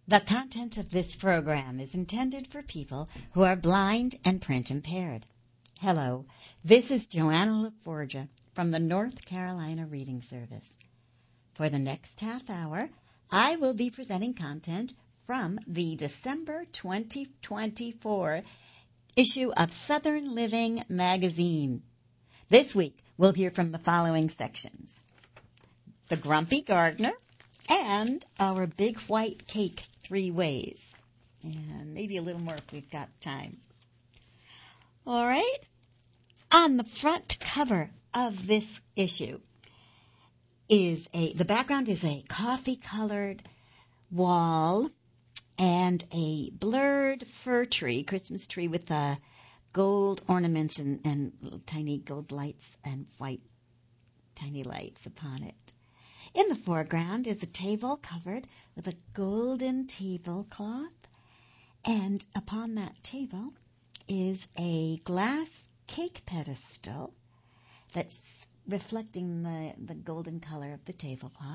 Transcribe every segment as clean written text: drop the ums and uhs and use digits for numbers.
The content of this program is intended for people who are blind and print impaired. Hello, this is Joanna LaForgia from the North Carolina Reading Service. For the next half hour, I will be presenting content from the December 2024 issue of Southern Living magazine. This week, we'll hear from the following sections: The Grumpy Gardener and Our Big White Cake 3 Ways. And maybe a little more if we've got time. All right. On the front cover of this issue is the background is a coffee-colored wall and a blurred fir tree, Christmas tree with gold ornaments and little tiny gold lights and white tiny lights upon it. In the foreground is a table covered with a golden tablecloth, and upon that table is a glass cake pedestal that's reflecting the golden color of the tablecloth.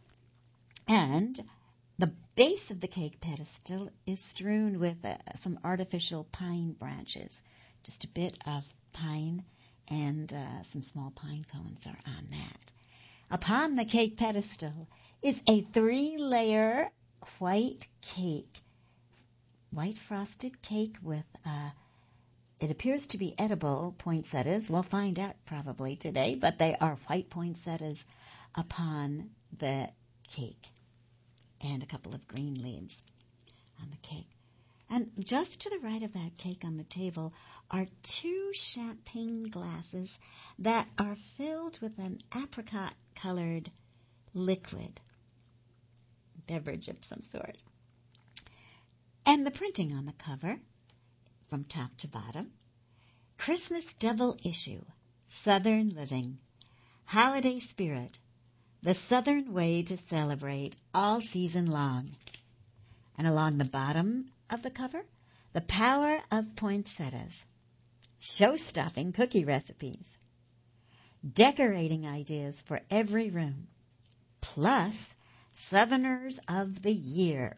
And the base of the cake pedestal is strewn with some artificial pine branches. Just a bit of pine and some small pine cones are on that. Upon the cake pedestal is a 3-layer white cake, white frosted cake with, it appears to be edible poinsettias. We'll find out probably today, but they are white poinsettias upon the cake, and a couple of green leaves on the cake. And just to the right of that cake on the table are 2 champagne glasses that are filled with an apricot-colored liquid, beverage of some sort. And the printing on the cover, from top to bottom: Christmas Double Issue, Southern Living, Holiday Spirit, the Southern Way to Celebrate all season long. And along the bottom of the cover, The Power of Poinsettias, show-stopping cookie recipes, decorating ideas for every room, plus Southerners of the Year.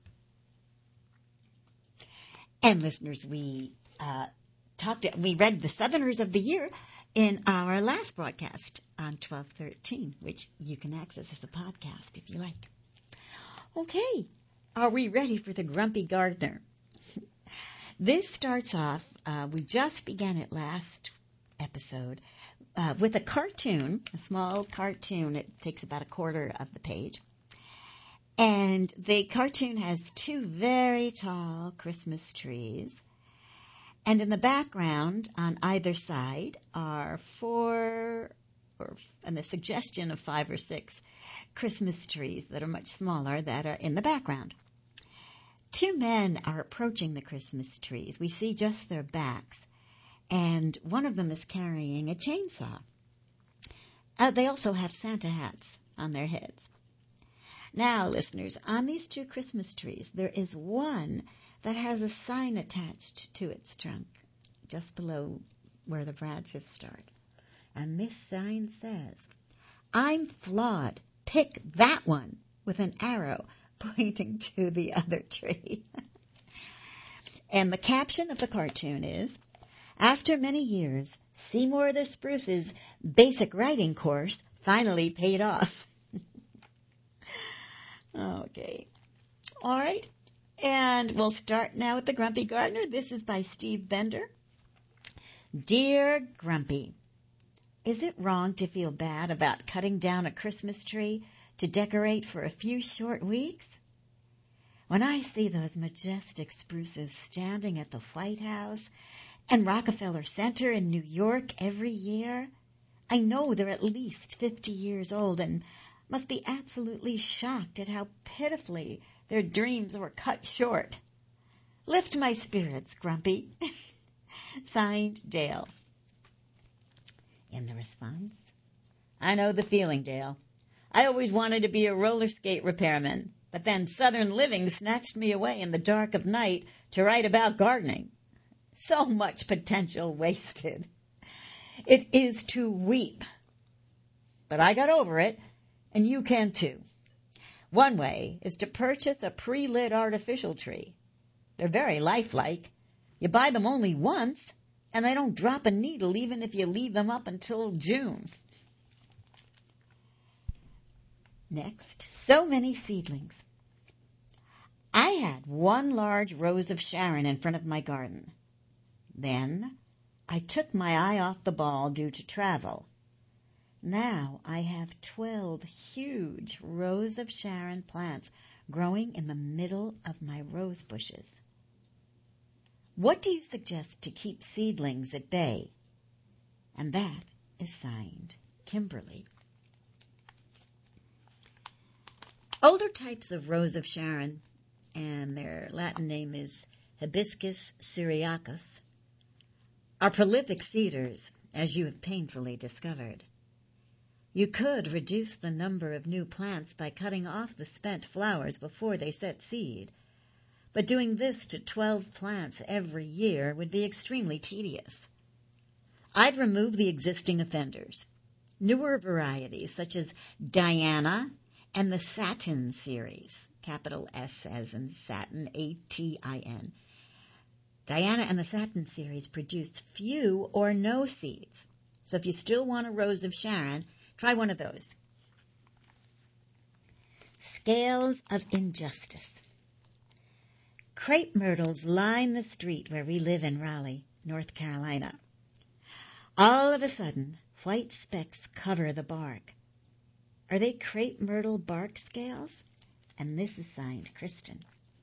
And listeners, we read the Southerners of the Year in our last broadcast on 12/13, which you can access as a podcast if you like. Okay, are we ready for the Grumpy Gardener? This starts off, we just began it last episode, with a cartoon, a small cartoon. It takes about a quarter of the page. And the cartoon has 2 very tall Christmas trees. And in the background, on either side, are 4, and the suggestion of 5 or 6 Christmas trees that are much smaller that are in the background. 2 men are approaching the Christmas trees. We see just their backs, and one of them is carrying a chainsaw. They also have Santa hats on their heads. Now, listeners, on these 2 Christmas trees, there is one that has a sign attached to its trunk, just below where the branches start. And this sign says, "I'm flawed. Pick that one," with an arrow pointing to the other tree. And the caption of the cartoon is, "After many years, Seymour the Spruce's basic writing course finally paid off." Okay. All right. And we'll start now with the Grumpy Gardener. This is by Steve Bender. Dear Grumpy, is it wrong to feel bad about cutting down a Christmas tree to decorate for a few short weeks? When I see those majestic spruces standing at the White House and Rockefeller Center in New York every year, I know they're at least 50 years old and must be absolutely shocked at how pitifully their dreams were cut short. Lift my spirits, Grumpy. Signed, Dale. In the response, I know the feeling, Dale. I always wanted to be a roller skate repairman, but then Southern Living snatched me away in the dark of night to write about gardening. So much potential wasted. It is to weep. But I got over it, and you can too. One way is to purchase a pre-lit artificial tree. They're very lifelike. You buy them only once, and they don't drop a needle even if you leave them up until June. Next, so many seedlings. I had one large rose of Sharon in front of my garden. Then I took my eye off the ball due to travel. Now I have 12 huge Rose of Sharon plants growing in the middle of my rose bushes. What do you suggest to keep seedlings at bay? And that is signed Kimberly. Older types of Rose of Sharon, and their Latin name is Hibiscus syriacus, are prolific seeders, as you have painfully discovered. You could reduce the number of new plants by cutting off the spent flowers before they set seed, but doing this to 12 plants every year would be extremely tedious. I'd remove the existing offenders. Newer varieties such as Diana and the Satin series, capital S as in satin, A-T-I-N. Diana and the Satin series produce few or no seeds. So if you still want a Rose of Sharon, try one of those. Scales of injustice. Crepe myrtles line the street where we live in Raleigh, North Carolina. All of a sudden, white specks cover the bark. Are they crepe myrtle bark scales? And this is signed Kristen.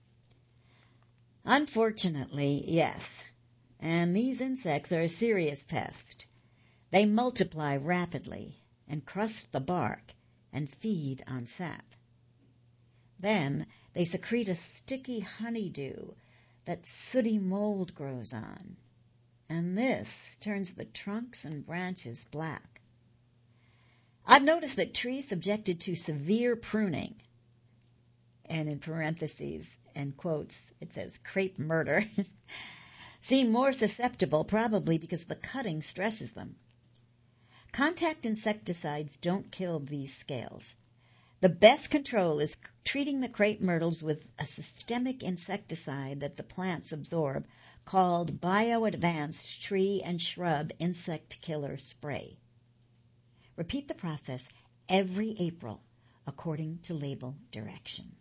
Unfortunately, yes. And these insects are a serious pest. They multiply rapidly and crust the bark and feed on sap. Then they secrete a sticky honeydew that sooty mold grows on, and this turns the trunks and branches black. I've noticed that trees subjected to severe pruning, and in parentheses and quotes it says crepe murder, seem more susceptible, probably because the cutting stresses them. Contact insecticides don't kill these scales. The best control is treating the crepe myrtles with a systemic insecticide that the plants absorb called Bioadvanced Tree and Shrub Insect Killer Spray. Repeat the process every April according to label directions.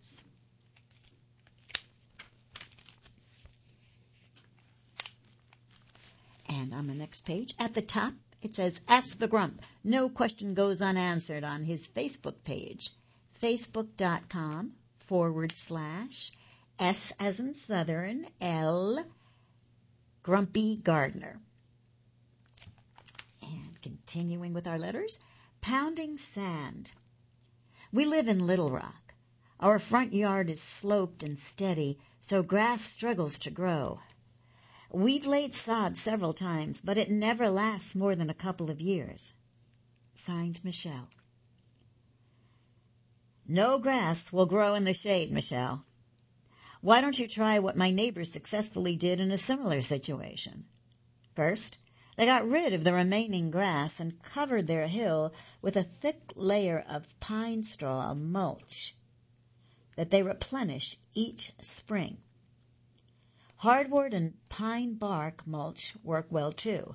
And on the next page, at the top, it says, Ask the Grump. No question goes unanswered on his Facebook page. Facebook.com/S as in Southern, L, Grumpy Gardener. And continuing with our letters, Pounding Sand. We live in Little Rock. Our front yard is sloped and steady, so grass struggles to grow. We've laid sod several times, but it never lasts more than a couple of years. Signed, Michelle. No grass will grow in the shade, Michelle. Why don't you try what my neighbors successfully did in a similar situation? First, they got rid of the remaining grass and covered their hill with a thick layer of pine straw mulch that they replenish each spring. Hardwood and pine bark mulch work well too.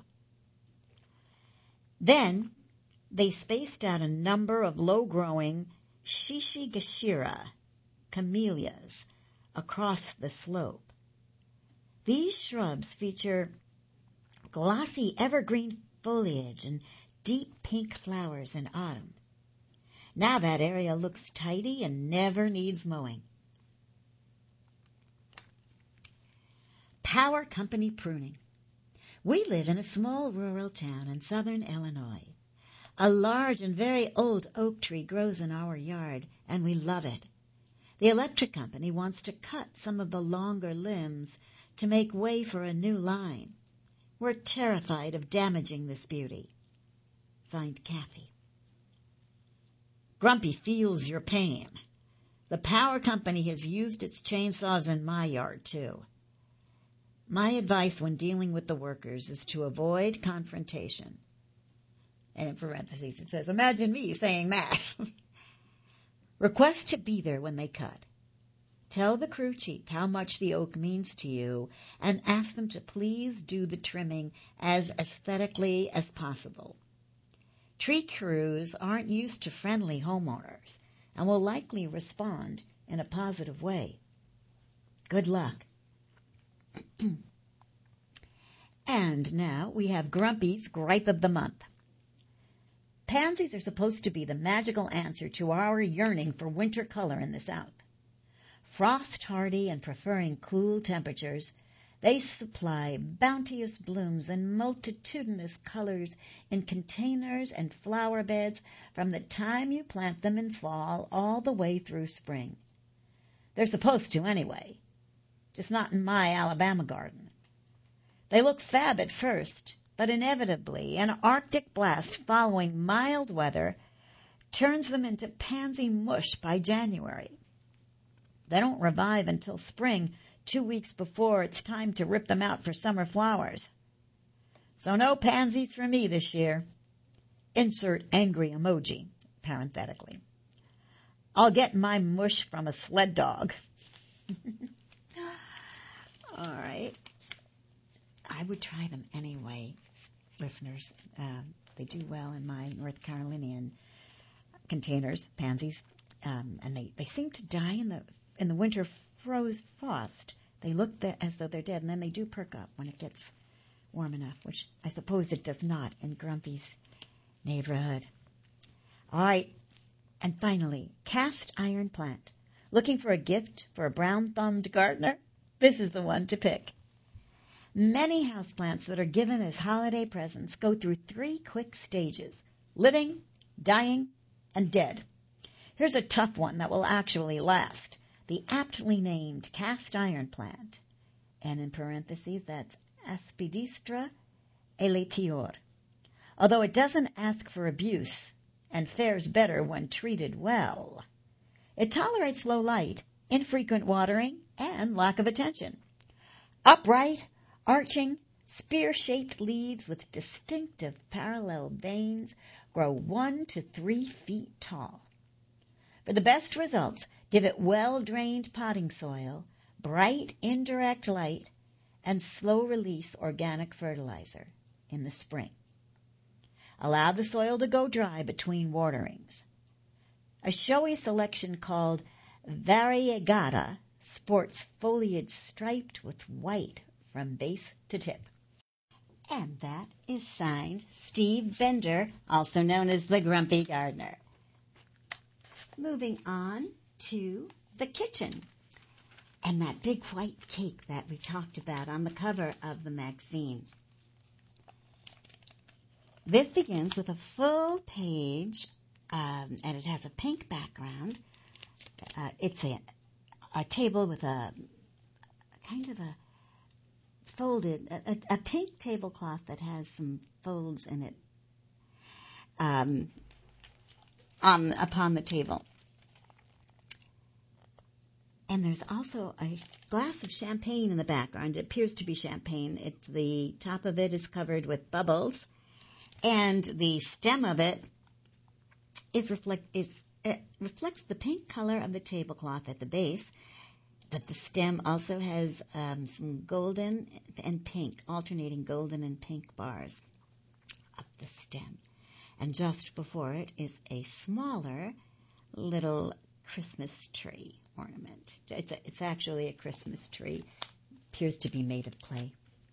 Then they spaced out a number of low-growing Shishigashira camellias across the slope. These shrubs feature glossy evergreen foliage and deep pink flowers in autumn. Now that area looks tidy and never needs mowing. Power company pruning. We live in a small rural town in southern Illinois. A large and very old oak tree grows in our yard, and we love it. The electric company wants to cut some of the longer limbs to make way for a new line. We're terrified of damaging this beauty. Signed, Kathy. Grumpy feels your pain. The power company has used its chainsaws in my yard, too. My advice when dealing with the workers is to avoid confrontation. And in parentheses it says, imagine me saying that. Request to be there when they cut. Tell the crew chief how much the oak means to you and ask them to please do the trimming as aesthetically as possible. Tree crews aren't used to friendly homeowners and will likely respond in a positive way. Good luck. And now we have Grumpy's Gripe of the Month. Pansies are supposed to be the magical answer to our yearning for winter color in the South. Frost-hardy and preferring cool temperatures, they supply bounteous blooms in multitudinous colors in containers and flower beds from the time you plant them in fall all the way through spring. They're supposed to anyway, just not in my Alabama garden. They look fab at first, but inevitably an Arctic blast following mild weather turns them into pansy mush by January. They don't revive until spring, 2 weeks before it's time to rip them out for summer flowers. So no pansies for me this year. Insert angry emoji, parenthetically. I'll get my mush from a sled dog. All right. I would try them anyway, listeners. They do well in my North Carolinian containers, pansies, and they seem to die in the winter frost. They look as though they're dead, and then they do perk up when it gets warm enough, which I suppose it does not in Grumpy's neighborhood. All right, and finally, cast iron plant. Looking for a gift for a brown-thumbed gardener? This is the one to pick. Many houseplants that are given as holiday presents go through 3 quick stages: living, dying, and dead. Here's a tough one that will actually last. The aptly named cast iron plant, and in parentheses, that's Aspidistra elatior. Although it doesn't ask for abuse and fares better when treated well, it tolerates low light, infrequent watering, and lack of attention. Upright, arching, spear-shaped leaves with distinctive parallel veins grow 1 to 3 feet tall. For the best results, give it well-drained potting soil, bright indirect light, and slow-release organic fertilizer in the spring. Allow the soil to go dry between waterings. A showy selection called variegata sports foliage striped with white from base to tip. And that is signed Steve Bender, also known as the Grumpy Gardener. Moving on to the kitchen and that big white cake that we talked about on the cover of the magazine. This begins with a full page, and it has a pink background. It's a table with a kind of a folded, a pink tablecloth that has some folds in it upon the table. And there's also a glass of champagne in the background. It appears to be champagne. The top of it is covered with bubbles, and the stem of it reflects the pink color of the tablecloth at the base, but the stem also has some golden and pink, alternating golden and pink bars up the stem. And just before it is a smaller little Christmas tree ornament. It's actually a Christmas tree. Appears to be made of clay.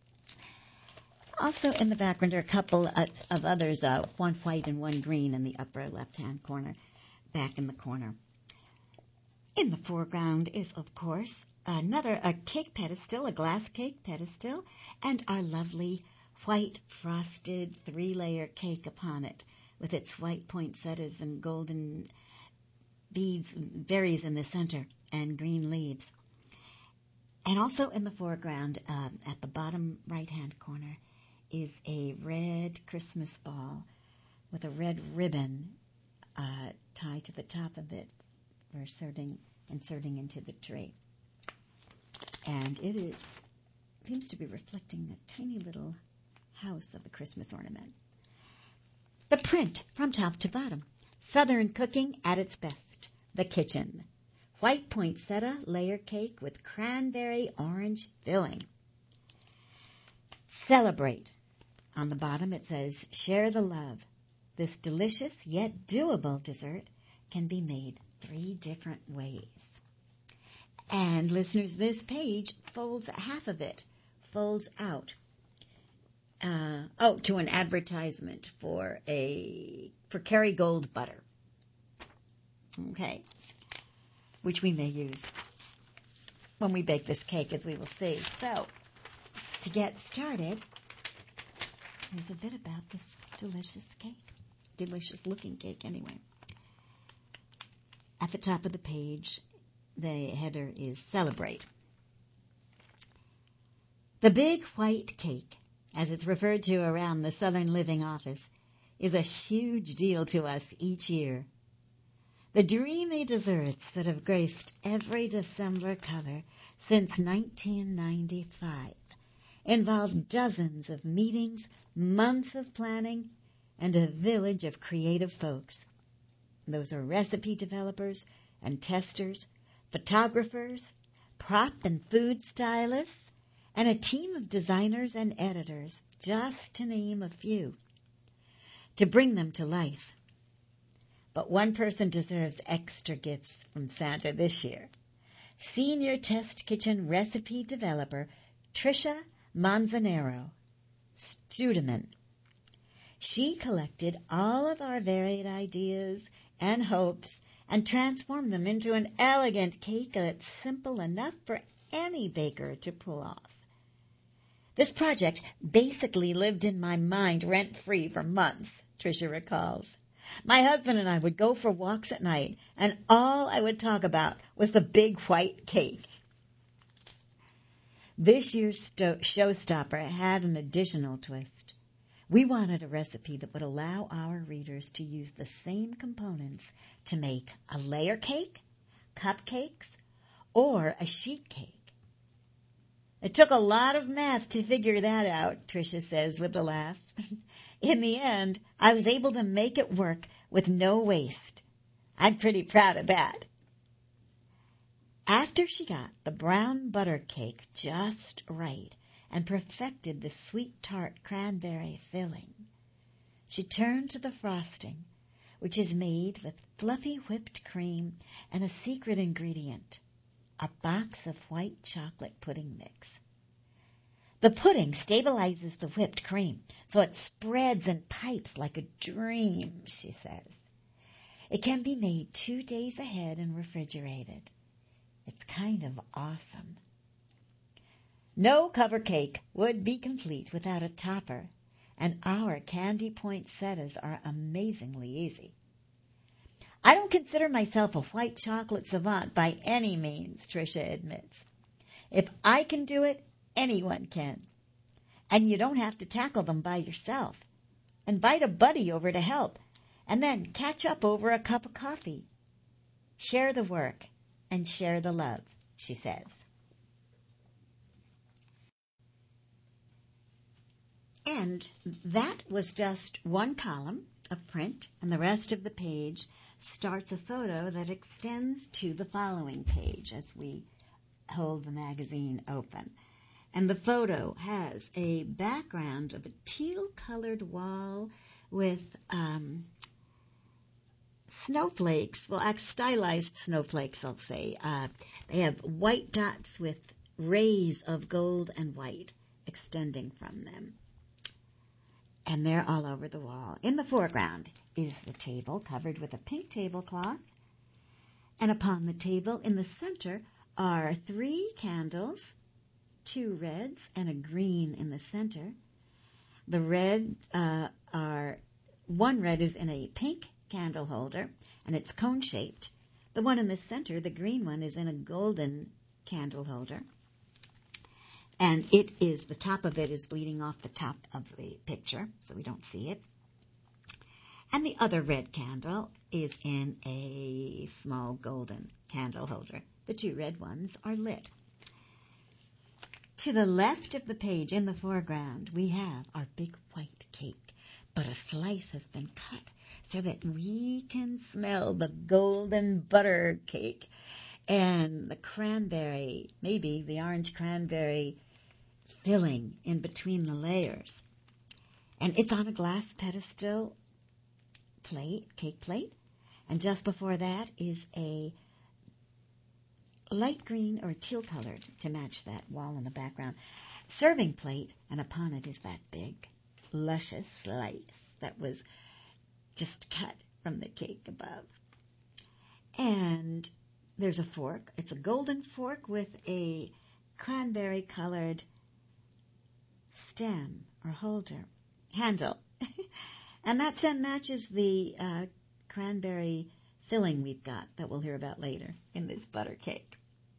Also in the background are a couple of others, one white and one green in the upper left-hand corner, back in the corner. In the foreground is, of course, a cake pedestal, a glass cake pedestal, and our lovely white frosted 3-layer cake upon it, with its white poinsettias and golden beads, berries in the center, and green leaves. And also in the foreground, at the bottom right-hand corner, is a red Christmas ball with a red ribbon tied to the top of it for inserting into the tree. And it seems to be reflecting the tiny little house of a Christmas ornament. The print from top to bottom. Southern cooking at its best. the kitchen. White poinsettia layer cake with cranberry orange filling. Celebrate. On the bottom it says, share the love. This delicious yet doable dessert can be made 3 different ways. And listeners, this page folds half of it, folds out. To an advertisement for Kerrygold butter. Okay. Which we may use when we bake this cake, as we will see. So, to get started, here's a bit about this delicious cake. Delicious looking cake, anyway. At the top of the page, the header is Celebrate. The Big White Cake, as it's referred to around the Southern Living Office, is a huge deal to us each year. The dreamy desserts that have graced every December cover since 1995 involve dozens of meetings, months of planning, and a village of creative folks. Those are recipe developers and testers, photographers, prop and food stylists, and a team of designers and editors, just to name a few, to bring them to life. But one person deserves extra gifts from Santa this year. Senior Test Kitchen recipe developer Tricia Manzanero Studeman. She collected all of our varied ideas and hopes and transformed them into an elegant cake that's simple enough for any baker to pull off. This project basically lived in my mind rent-free for months, Tricia recalls. My husband and I would go for walks at night, and all I would talk about was the big white cake. This year's showstopper had an additional twist. We wanted a recipe that would allow our readers to use the same components to make a layer cake, cupcakes, or a sheet cake. It took a lot of math to figure that out, Tricia says with a laugh. In the end, I was able to make it work with no waste. I'm pretty proud of that. After she got the brown butter cake just right and perfected the sweet tart cranberry filling, she turned to the frosting, which is made with fluffy whipped cream and a secret ingredient, a box of white chocolate pudding mix. The pudding stabilizes the whipped cream, so it spreads and pipes like a dream, she says. It can be made 2 days ahead and refrigerated. It's kind of awesome. No cover cake would be complete without a topper, and our candy poinsettias are amazingly easy. I don't consider myself a white chocolate savant by any means, Tricia admits. If I can do it, anyone can. And you don't have to tackle them by yourself. Invite a buddy over to help, and then catch up over a cup of coffee. Share the work and share the love, she says. And that was just one column of print, and the rest of the page starts a photo that extends to the following page as we hold the magazine open. And the photo has a background of a teal-colored wall with snowflakes, stylized snowflakes, I'll say. They have white dots with rays of gold and white extending from them. And they're all over the wall. In the foreground is the table covered with a pink tablecloth. And upon the table in the center are 3 candles, 2 reds and a green in the center. The red one red is in a pink candle holder, and it's cone-shaped. The one in the center, the green one, is in a golden candle holder. And the top of it is bleeding off the top of the picture, so we don't see it. And the other red candle is in a small golden candle holder. The 2 red ones are lit. To the left of the page in the foreground, we have our big white cake, but a slice has been cut so that we can smell the golden butter cake and the cranberry, maybe the orange cranberry filling in between the layers. And it's on a glass pedestal plate, cake plate. And just before that is a light green or teal colored, to match that wall in the background, serving plate. And upon it is that big, luscious slice that was just cut from the cake above. And there's a fork. It's a golden fork with a cranberry-colored stem or handle. And that stem matches the cranberry filling we've got that we'll hear about later in this butter cake.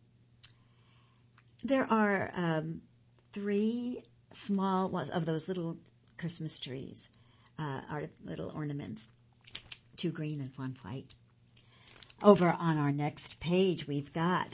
There are 3 small of those little Christmas trees, little ornaments, 2 green and 1 white. Over on our next page, we've got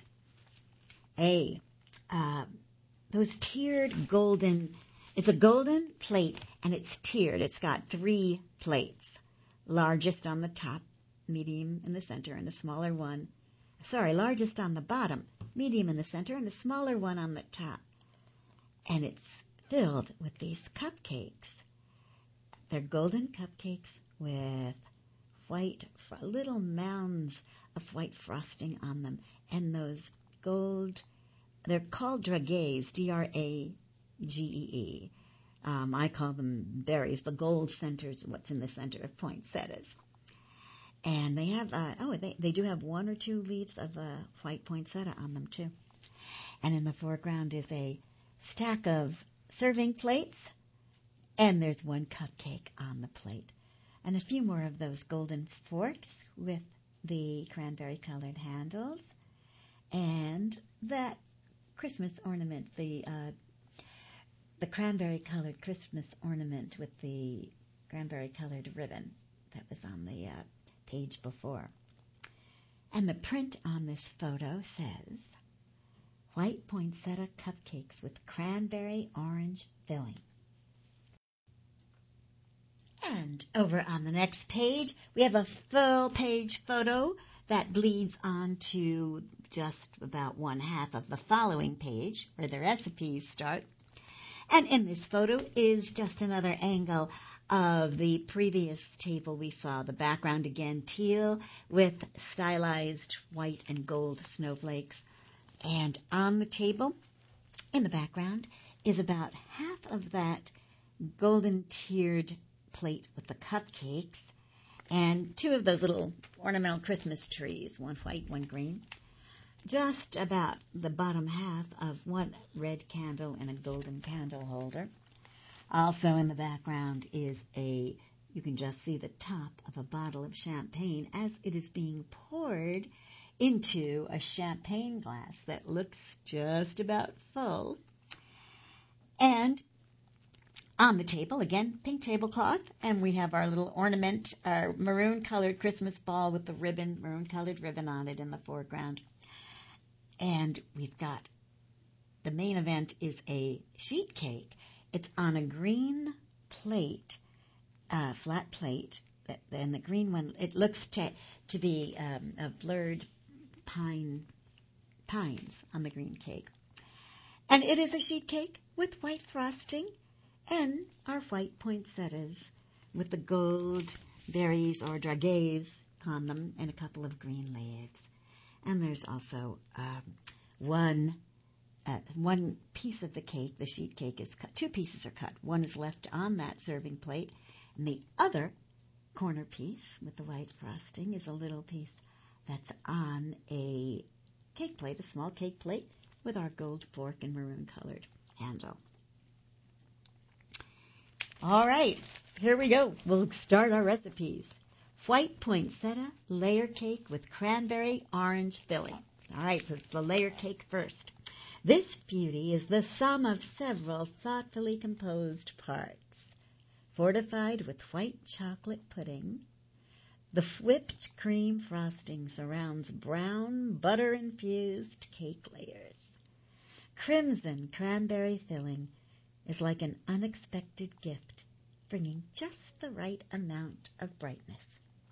those tiered golden. It's a golden plate, and it's tiered. It's got 3 plates, largest on the top, medium in the center, and a smaller one. Largest on the bottom, medium in the center, and a smaller one on the top. And it's filled with these cupcakes. They're golden cupcakes with little mounds of white frosting on them. And those they're called dragées, D-R-A-G-E-E. I call them berries, the gold centers, what's in the center of poinsettias. And they have, they do have 1 or 2 leaves of white poinsettia on them too. And in the foreground is a stack of serving plates, and there's 1 cupcake on the plate. And a few more of those golden forks with the cranberry-colored handles, and that Christmas ornament, the cranberry-colored Christmas ornament with the cranberry-colored ribbon that was on the page before. And the print on this photo says, white poinsettia cupcakes with cranberry orange filling. And over on the next page, we have a full-page photo that bleeds on to just about 1/2 of the following page, where the recipes start. And in this photo is just another angle of the previous table we saw. The background again teal with stylized white and gold snowflakes. And on the table, in the background, is about half of that golden tiered plate with the cupcakes and 2 of those little ornamental Christmas trees, 1 white, 1 green. Just about the bottom half of 1 red candle and a golden candle holder. Also in the background is you can just see the top of a bottle of champagne as it is being poured into a champagne glass that looks just about full. And on the table, again, pink tablecloth, and we have our little ornament, our maroon-colored Christmas ball with the maroon-colored ribbon on it in the foreground. And we've got the main event is a sheet cake. It's on a green plate, flat plate, and the green one, it looks to be a blurred pines on the green cake. And it is a sheet cake with white frosting and our white poinsettias with the gold berries or dragées on them and a couple of green leaves. And there's also one piece of the cake, the sheet cake is cut. 2 pieces are cut. 1 is left on that serving plate, and the other corner piece with the white frosting is a little piece that's on a cake plate, a small cake plate with our gold fork and maroon-colored handle. All right, here we go. We'll start our recipes. White poinsettia layer cake with cranberry orange filling. All right, so it's the layer cake first. This beauty is the sum of several thoughtfully composed parts. Fortified with white chocolate pudding, the whipped cream frosting surrounds brown butter-infused cake layers. Crimson cranberry filling is like an unexpected gift bringing just the right amount of brightness.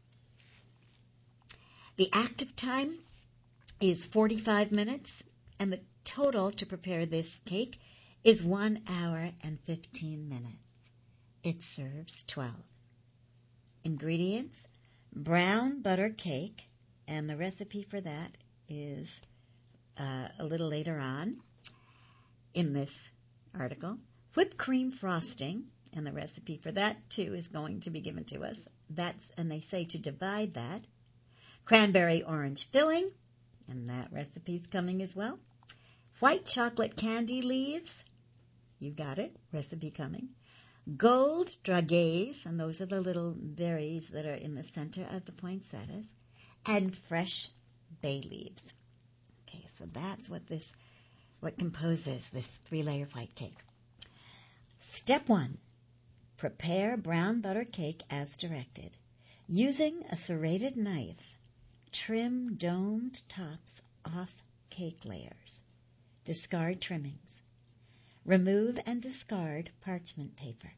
The active time is 45 minutes, and the total to prepare this cake is 1 hour and 15 minutes. It serves 12. Ingredients: brown butter cake, and the recipe for that is a little later on in this article. Whipped cream frosting, and the recipe for that too is going to be given to us. And they say to divide that. Cranberry orange filling, and that recipe's coming as well. White chocolate candy leaves, you got it, recipe coming. Gold dragees, and those are the little berries that are in the center of the poinsettias, and fresh bay leaves. Okay, so that's what composes this 3-layer white cake. Step 1, prepare brown butter cake as directed. Using a serrated knife, trim domed tops off cake layers. Discard trimmings. Remove and discard parchment paper.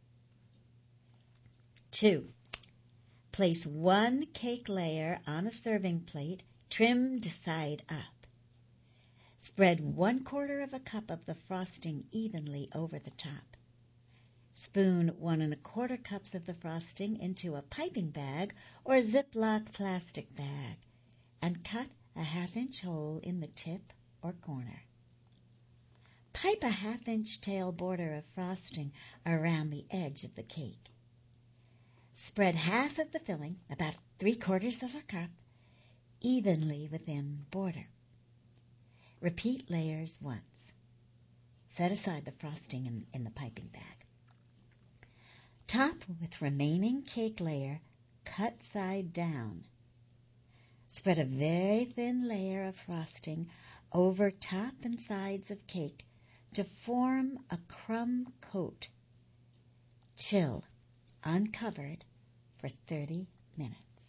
2. Place 1 cake layer on a serving plate, trimmed side up. Spread 1/4 of a cup of the frosting evenly over the top. Spoon 1 1/4 cups of the frosting into a piping bag or Ziploc plastic bag and cut a 1/2-inch hole in the tip or corner. Pipe a 1/2-inch tail border of frosting around the edge of the cake. Spread half of the filling, about 3/4 of a cup, evenly within border. Repeat layers once. Set aside the frosting in the piping bag. Top with remaining cake layer, cut side down. Spread a very thin layer of frosting over top and sides of cake to form a crumb coat. Chill, uncovered, for 30 minutes.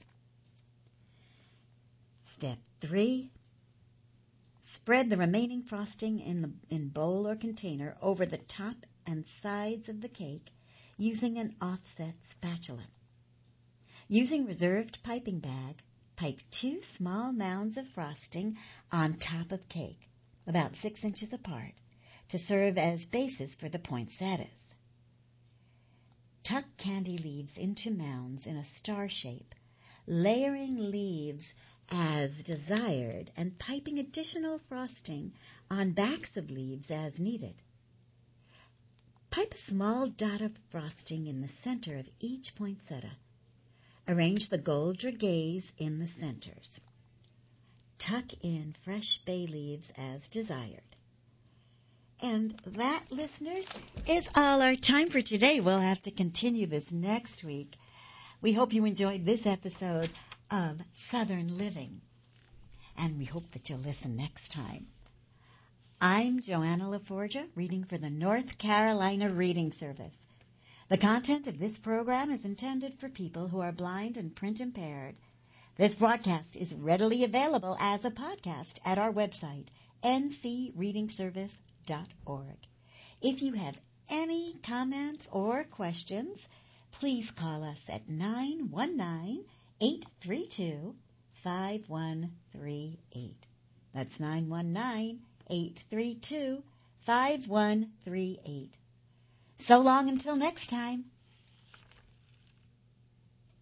Step 3. Spread the remaining frosting in bowl or container over the top and sides of the cake using an offset spatula. Using reserved piping bag, pipe 2 small mounds of frosting on top of cake, about 6 inches apart, to serve as bases for the poinsettias. Tuck candy leaves into mounds in a star shape, layering leaves as desired and piping additional frosting on backs of leaves as needed. Pipe a small dot of frosting in the center of each poinsettia. Arrange the gold dragees in the centers. Tuck in fresh bay leaves as desired. And that, listeners, is all our time for today. We'll have to continue this next week. We hope you enjoyed this episode of Southern Living, and we hope that you'll listen next time. I'm Joanna LaForgia, reading for the North Carolina Reading Service. The content of this program is intended for people who are blind and print impaired. This broadcast is readily available as a podcast at our website, ncreadingservice.org. If you have any comments or questions, please call us at 919-832-5138. That's 919-832-5138. So long until next time.